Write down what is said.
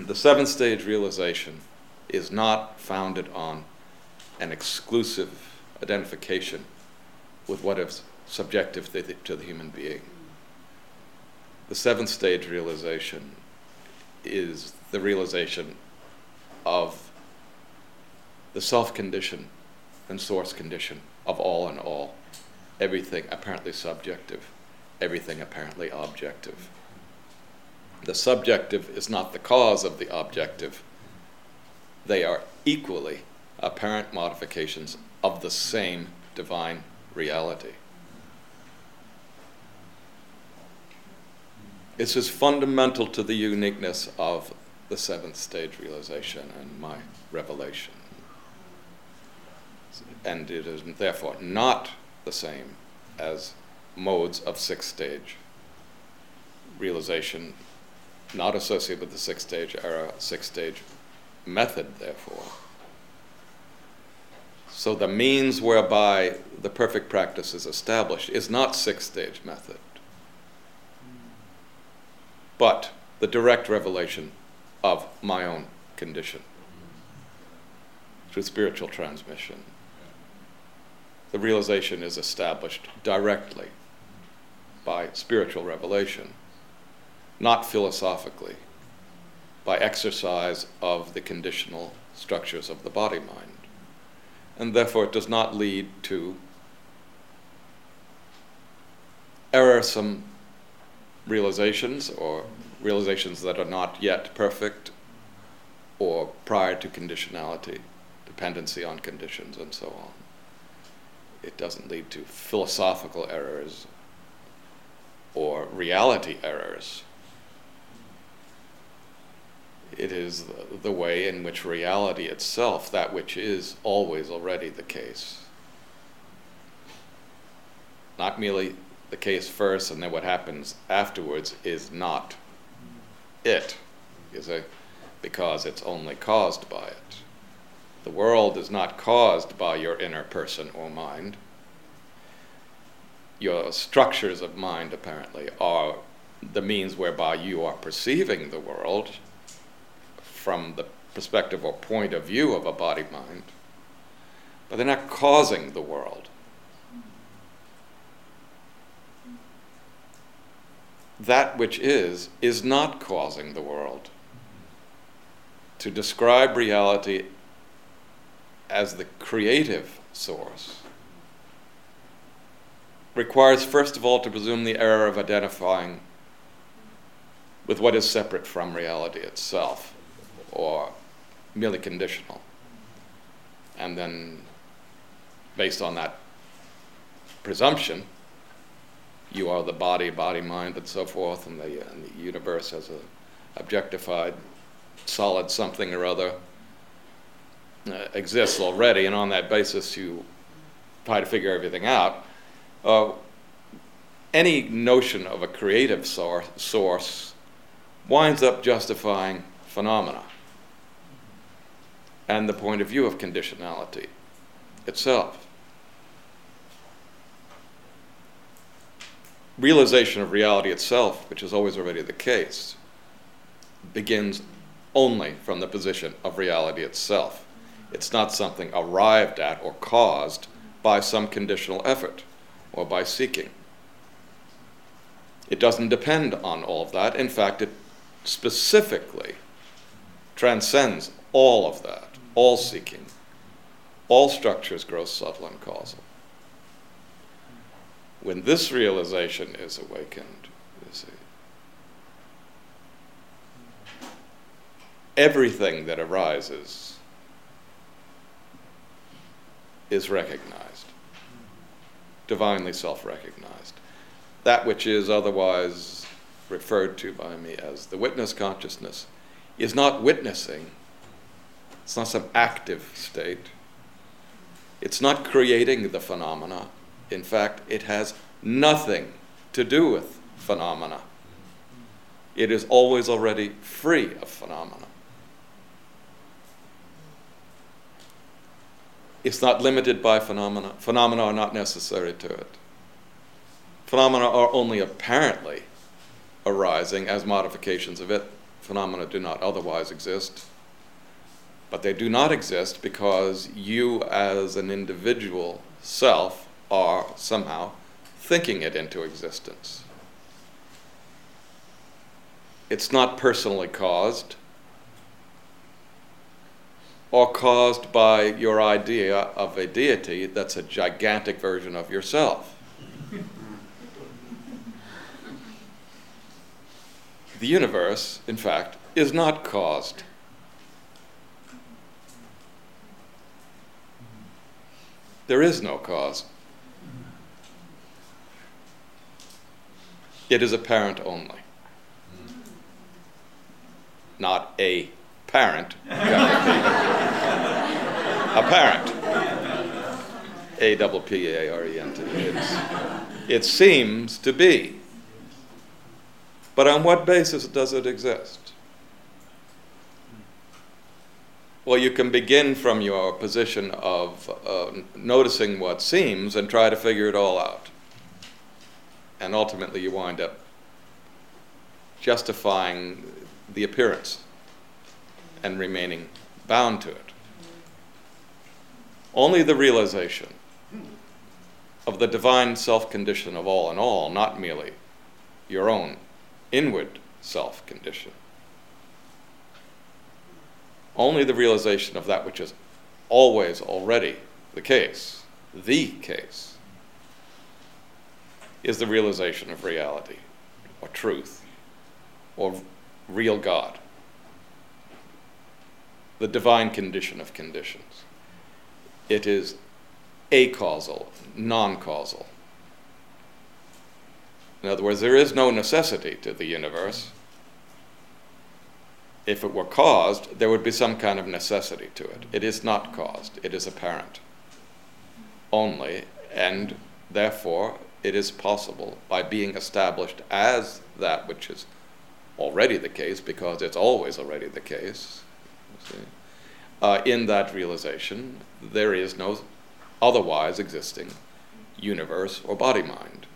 The seventh stage realization is not founded on an exclusive identification with what is subjective to the human being. The seventh stage realization is the realization of the self-condition and source condition of all in all, everything apparently subjective, everything apparently objective. The subjective is not the cause of the objective. They are equally apparent modifications of the same divine reality. This is fundamental to the uniqueness of the seventh stage realization and my revelation. And it is therefore not the same as modes of sixth stage realization, not associated with the sixth stage era, sixth stage method, therefore. So the means whereby the perfect practice is established is not sixth stage method, but the direct revelation of my own condition through spiritual transmission. The realization is established directly by spiritual revelation, not philosophically, by exercise of the conditional structures of the body-mind. And therefore it does not lead to errorsome realizations or realizations that are not yet perfect or prior to conditionality, dependency on conditions, and so on. It doesn't lead to philosophical errors or reality errors. It is the way in which reality itself, that which is always already the case, not merely the case first and then what happens afterwards is not it, because it's only caused by it. The world is not caused by your inner person or mind. Your structures of mind, apparently, are the means whereby you are perceiving the world from the perspective or point of view of a body-mind, but they're not causing the world. That which is not causing the world. To describe reality as the creative source requires, first of all, to presume the error of identifying with what is separate from reality itself, or merely conditional. And then, based on that presumption, you are the body, mind, and so forth, and the universe as a objectified solid something or other exists already, and on that basis you try to figure everything out. Any notion of a creative source winds up justifying phenomena and the point of view of conditionality itself. Realization of reality itself, which is always already the case, begins only from the position of reality itself. It's not something arrived at or caused by some conditional effort or by seeking. It doesn't depend on all of that. In fact, it specifically transcends all of that, all seeking, all structures, gross, subtle, and causal. When this realization is awakened, you see, everything that arises is recognized, divinely self-recognized. That which is otherwise referred to by me as the witness consciousness is not witnessing. It's not some active state. It's not creating the phenomena. In fact, it has nothing to do with phenomena. It is always already free of phenomena. It's not limited by phenomena. Phenomena are not necessary to it. Phenomena are only apparently arising as modifications of it, phenomena do not otherwise exist, but they do not exist because you as an individual self are somehow thinking it into existence. It's not personally caused or caused by your idea of a deity that's a gigantic version of yourself. The universe, in fact, is not caused. There is no cause. It is apparent only. Not a parent. Apparent. A-double-P-A-R-E-N-T. It seems to be. But on what basis does it exist? Well, you can begin from your position of noticing what seems and try to figure it all out. And ultimately you wind up justifying the appearance and remaining bound to it. Only the realization of the divine self-condition of all in all, not merely your own inward self-condition. Only the realization of that which is always already the case, is the realization of reality, or truth, or real God. The divine condition of conditions. It is acausal, non-causal. In other words, there is no necessity to the universe. If it were caused, there would be some kind of necessity to it. It is not caused. It is apparent only, and therefore it is possible by being established as that which is already the case, because it's always already the case. In that realization, there is no otherwise existing universe or body-mind.